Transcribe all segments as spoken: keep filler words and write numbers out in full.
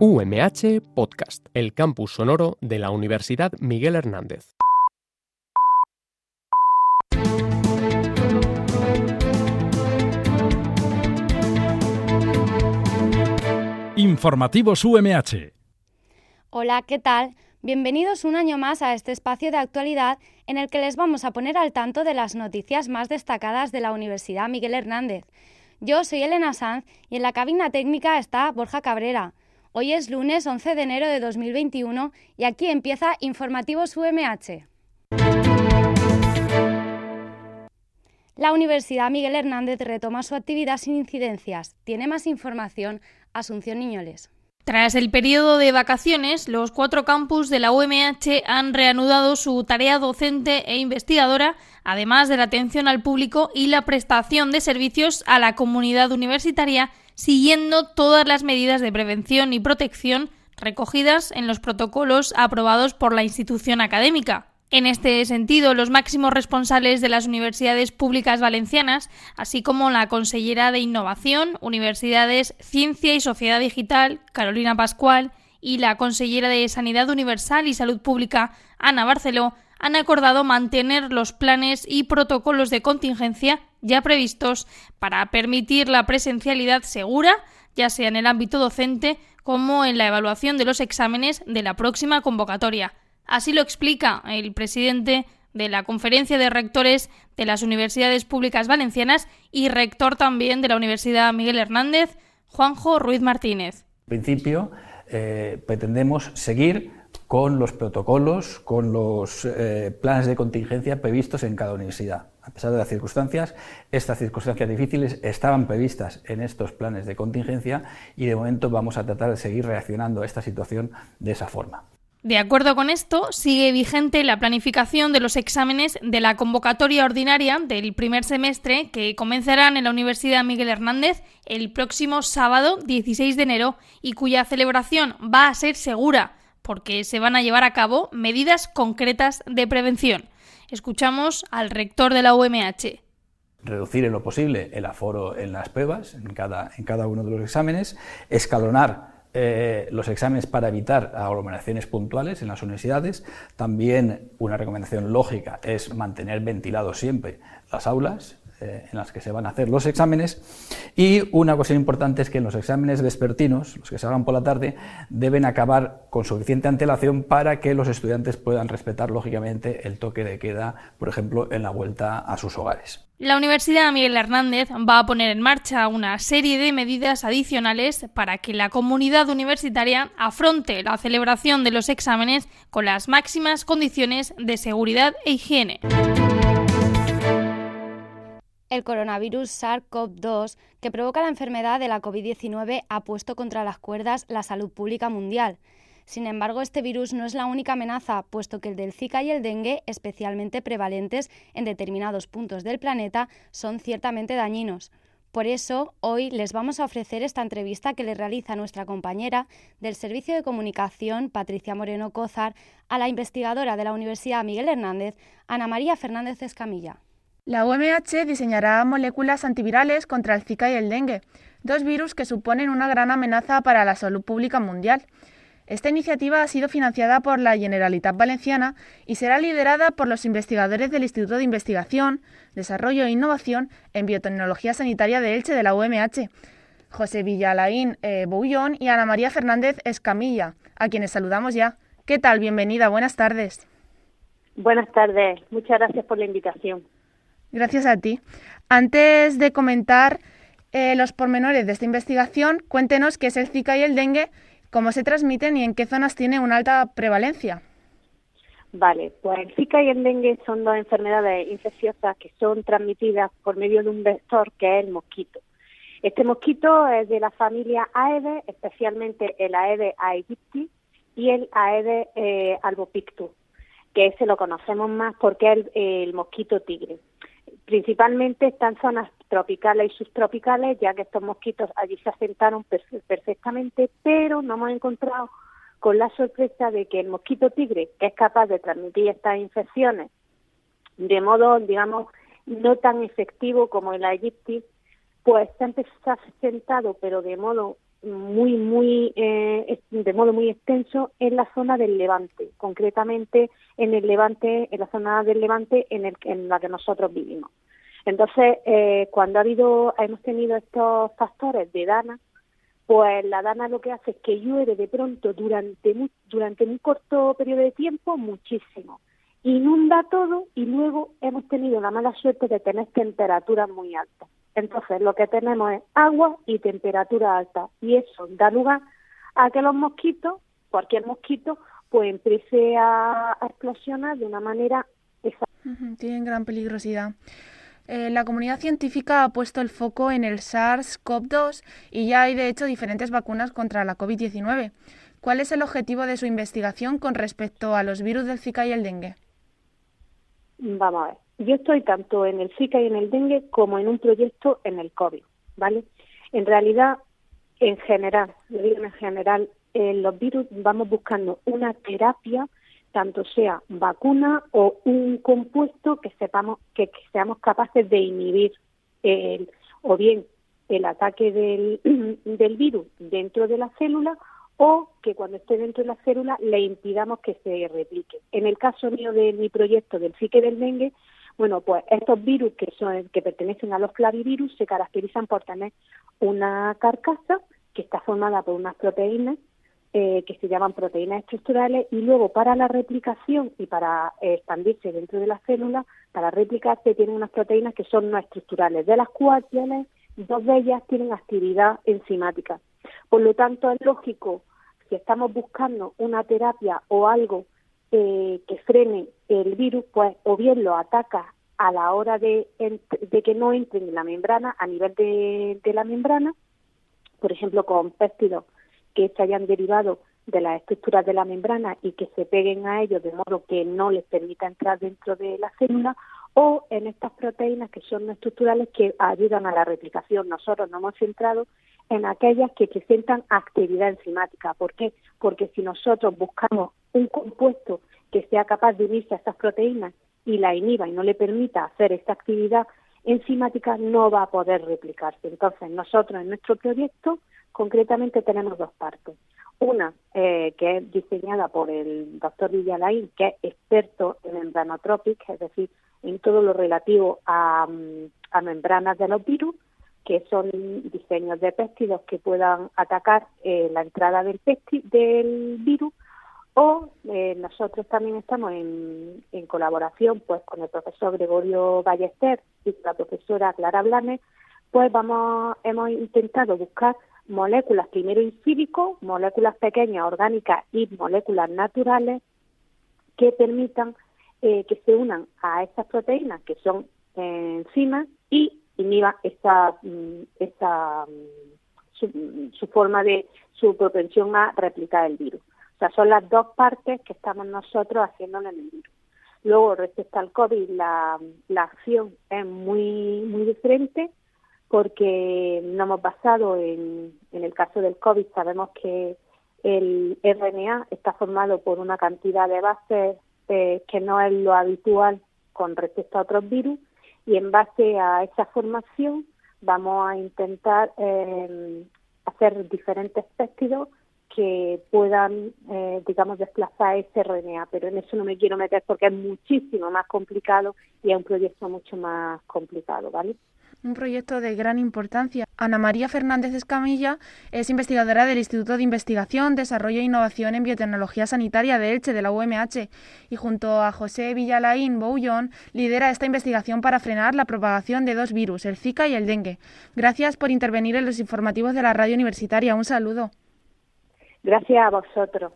U M H Podcast, el campus sonoro de la Universidad Miguel Hernández. Informativos U M H. Hola, ¿qué tal? Bienvenidos un año más a este espacio de actualidad en el que les vamos a poner al tanto de las noticias más destacadas de la Universidad Miguel Hernández. Yo soy Elena Sanz y en la cabina técnica está Borja Cabrera. Hoy es lunes once de enero de dos mil veintiuno y aquí empieza Informativos U M H. La Universidad Miguel Hernández retoma su actividad sin incidencias. Tiene más información Asunción Niñoles. Tras el periodo de vacaciones, los cuatro campus de la U M H han reanudado su tarea docente e investigadora, además de la atención al público y la prestación de servicios a la comunidad universitaria, siguiendo todas las medidas de prevención y protección recogidas en los protocolos aprobados por la institución académica. En este sentido, los máximos responsables de las universidades públicas valencianas, así como la consellera de Innovación, Universidades, Ciencia y Sociedad Digital, Carolina Pascual, y la consellera de Sanidad Universal y Salud Pública, Ana Barceló, han acordado mantener los planes y protocolos de contingencia ya previstos para permitir la presencialidad segura, ya sea en el ámbito docente como en la evaluación de los exámenes de la próxima convocatoria. Así lo explica el presidente de la Conferencia de Rectores de las Universidades Públicas Valencianas y rector también de la Universidad Miguel Hernández, Juanjo Ruiz Martínez. En principio, eh, pretendemos seguir con los protocolos, con los eh, planes de contingencia previstos en cada universidad. A pesar de las circunstancias, estas circunstancias difíciles estaban previstas en estos planes de contingencia y de momento vamos a tratar de seguir reaccionando a esta situación de esa forma. De acuerdo con esto, sigue vigente la planificación de los exámenes de la convocatoria ordinaria del primer semestre que comenzarán en la Universidad Miguel Hernández el próximo sábado dieciséis de enero y cuya celebración va a ser segura porque se van a llevar a cabo medidas concretas de prevención. Escuchamos al rector de la U M H. Reducir en lo posible el aforo en las pruebas, en cada, en cada uno de los exámenes, escalonar Eh, los exámenes para evitar aglomeraciones puntuales en las universidades. También una recomendación lógica es mantener ventilados siempre las aulas eh, en las que se van a hacer los exámenes. Y una cuestión importante es que en los exámenes vespertinos, los que se hagan por la tarde, deben acabar con suficiente antelación para que los estudiantes puedan respetar lógicamente el toque de queda, por ejemplo, en la vuelta a sus hogares. La Universidad Miguel Hernández va a poner en marcha una serie de medidas adicionales para que la comunidad universitaria afronte la celebración de los exámenes con las máximas condiciones de seguridad e higiene. El coronavirus SARS CoV dos, que provoca la enfermedad de la COVID diecinueve, ha puesto contra las cuerdas la salud pública mundial. Sin embargo, este virus no es la única amenaza, puesto que el del Zika y el dengue, especialmente prevalentes en determinados puntos del planeta, son ciertamente dañinos. Por eso, hoy les vamos a ofrecer esta entrevista que le realiza nuestra compañera del Servicio de Comunicación, Patricia Moreno Cózar, a la investigadora de la Universidad Miguel Hernández, Ana María Fernández Escamilla. La U M H diseñará moléculas antivirales contra el Zika y el dengue, dos virus que suponen una gran amenaza para la salud pública mundial. Esta iniciativa ha sido financiada por la Generalitat Valenciana y será liderada por los investigadores del Instituto de Investigación, Desarrollo e Innovación en Biotecnología Sanitaria de Elche de la U M H, José Villalaín eh, Boullón y Ana María Fernández Escamilla, a quienes saludamos ya. ¿Qué tal? Bienvenida, buenas tardes. Buenas tardes, muchas gracias por la invitación. Gracias a ti. Antes de comentar eh, los pormenores de esta investigación, cuéntenos qué es el Zika y el dengue, cómo se transmiten y en qué zonas tiene una alta prevalencia. Vale, pues el Zika y el dengue son dos enfermedades infecciosas que son transmitidas por medio de un vector que es el mosquito. Este mosquito es de la familia Aedes, especialmente el Aedes aegypti y el Aedes eh, albopictus, que ese lo conocemos más porque es el, el mosquito tigre. Principalmente está en zonas tropicales y subtropicales, ya que estos mosquitos allí se asentaron perfectamente, pero nos hemos encontrado con la sorpresa de que el mosquito tigre, que es capaz de transmitir estas infecciones de modo, digamos, no tan efectivo como el aegypti, pues se ha asentado, pero de modo muy, muy, eh, de modo muy extenso en la zona del Levante, concretamente en el Levante, en la zona del Levante en, el, en la que nosotros vivimos. Entonces, eh, cuando ha habido, hemos tenido estos factores de dana, pues la dana lo que hace es que llueve de pronto durante muy, durante un corto periodo de tiempo muchísimo, inunda todo y luego hemos tenido la mala suerte de tener temperaturas muy altas. Entonces, lo que tenemos es agua y temperatura alta, y eso da lugar a que los mosquitos, cualquier mosquito, pues empiece a, a explosionar de una manera exacta. Uh-huh, tienen gran peligrosidad. Eh, la comunidad científica ha puesto el foco en el SARS-CoV dos y ya hay, de hecho, diferentes vacunas contra la COVID diecinueve. ¿Cuál es el objetivo de su investigación con respecto a los virus del Zika y el dengue? Vamos a ver. Yo estoy tanto en el Zika y en el dengue como en un proyecto en el COVID, ¿vale? En realidad, en general, lo digo en general, en los virus vamos buscando una terapia, tanto sea vacuna o un compuesto que sepamos que, que seamos capaces de inhibir el, o bien el ataque del, del virus dentro de la célula, o que cuando esté dentro de la célula le impidamos que se replique. En el caso mío de mi proyecto del Zika y del dengue, bueno, pues estos virus que son que pertenecen a los clavivirus se caracterizan por tener una carcasa que está formada por unas proteínas eh, que se llaman proteínas estructurales, y luego para la replicación y para eh, expandirse dentro de la célula, para replicarse tienen unas proteínas que son no estructurales, de las cuales dos de ellas tienen actividad enzimática. Por lo tanto, es lógico, si estamos buscando una terapia o algo eh, que frene el virus, pues o bien lo ataca a la hora de, de que no entren en la membrana, a nivel de, de la membrana, por ejemplo, con péptidos que se hayan derivado de las estructuras de la membrana y que se peguen a ellos de modo que no les permita entrar dentro de la célula, o en estas proteínas que son no estructurales que ayudan a la replicación. Nosotros nos hemos centrado en aquellas que presentan actividad enzimática. ¿Por qué? Porque si nosotros buscamos un compuesto que sea capaz de unirse a estas proteínas y la inhiba y no le permita hacer esta actividad enzimática, no va a poder replicarse. Entonces, nosotros en nuestro proyecto concretamente tenemos dos partes. Una eh, que es diseñada por el doctor Villalain, que es experto en membranotropic, es decir, en todo lo relativo a, a membranas de los virus, que son diseños de péptidos que puedan atacar eh, la entrada del, péptido, del virus, o eh, nosotros también estamos en, en colaboración pues con el profesor Gregorio Ballester y la profesora Clara Blanes, pues vamos hemos intentado buscar moléculas primero in silico, moléculas pequeñas orgánicas y moléculas naturales que permitan eh, que se unan a estas proteínas que son eh, enzimas y inhiba esa, esa su, su forma de su propensión a replicar el virus. O sea, son las dos partes que estamos nosotros haciéndole en el virus. Luego, respecto al COVID, la, la acción es muy muy diferente, porque nos hemos basado en, en el caso del COVID, sabemos que el R N A está formado por una cantidad de bases eh, que no es lo habitual con respecto a otros virus, y en base a esa formación vamos a intentar eh, hacer diferentes péptidos que puedan, eh, digamos, desplazar ese R N A, pero en eso no me quiero meter porque es muchísimo más complicado y es un proyecto mucho más complicado, ¿vale? Un proyecto de gran importancia. Ana María Fernández Escamilla es investigadora del Instituto de Investigación, Desarrollo e Innovación en Biotecnología Sanitaria de Elche, de la U M H, y junto a José Villalain Boullón lidera esta investigación para frenar la propagación de dos virus, el Zika y el dengue. Gracias por intervenir en los informativos de la radio universitaria. Un saludo. Gracias a vosotros.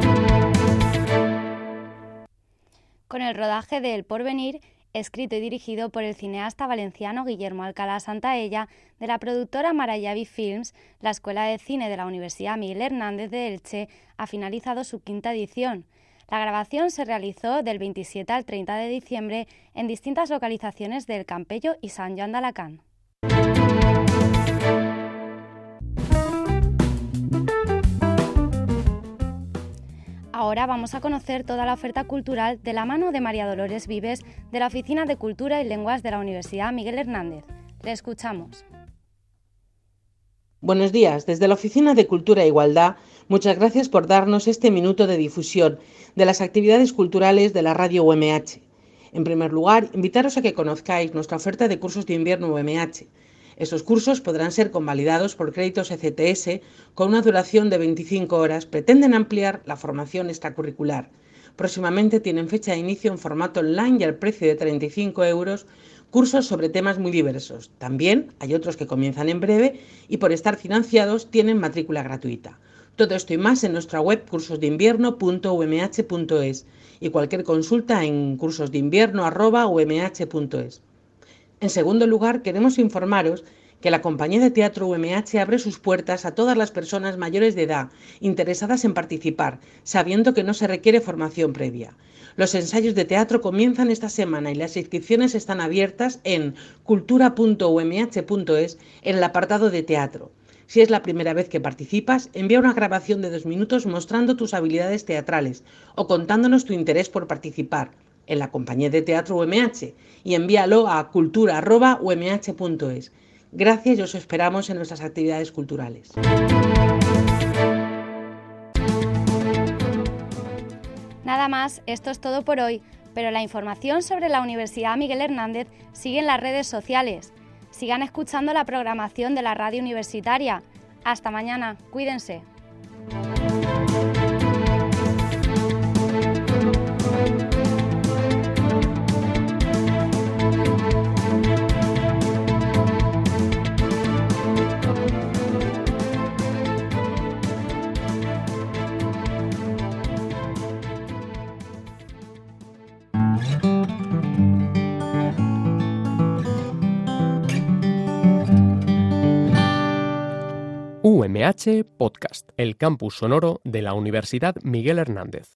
Con el rodaje de El Porvenir, escrito y dirigido por el cineasta valenciano Guillermo Alcalá Santaella, de la productora Marayavi Films, la Escuela de Cine de la Universidad Miguel Hernández de Elche ha finalizado su quinta edición. La grabación se realizó del veintisiete al treinta de diciembre en distintas localizaciones del Campello y Sant Joan d'Alacant. Ahora vamos a conocer toda la oferta cultural de la mano de María Dolores Vives, de la Oficina de Cultura y Lenguas de la Universidad Miguel Hernández. Le escuchamos. Buenos días, desde la Oficina de Cultura e Igualdad, muchas gracias por darnos este minuto de difusión de las actividades culturales de la Radio U M H. En primer lugar, invitaros a que conozcáis nuestra oferta de cursos de invierno U M H. Estos cursos podrán ser convalidados por créditos E C T S con una duración de veinticinco horas. Pretenden ampliar la formación extracurricular. Próximamente tienen fecha de inicio en formato online y al precio de treinta y cinco euros, cursos sobre temas muy diversos. También hay otros que comienzan en breve y por estar financiados tienen matrícula gratuita. Todo esto y más en nuestra web cursos de invierno punto u m h punto es y cualquier consulta en cursosdeinvierno arroba u m h punto es. En segundo lugar, queremos informaros que la Compañía de Teatro U M H abre sus puertas a todas las personas mayores de edad interesadas en participar, sabiendo que no se requiere formación previa. Los ensayos de teatro comienzan esta semana y las inscripciones están abiertas en cultura punto u m h punto es en el apartado de teatro. Si es la primera vez que participas, envía una grabación de dos minutos mostrando tus habilidades teatrales o contándonos tu interés por participar en la Compañía de Teatro U M H y envíalo a cultura arroba u m h punto es. Gracias y os esperamos en nuestras actividades culturales. Nada más, esto es todo por hoy, pero la información sobre la Universidad Miguel Hernández sigue en las redes sociales. Sigan escuchando la programación de la radio universitaria. Hasta mañana, cuídense. U M H Podcast, el campus sonoro de la Universidad Miguel Hernández.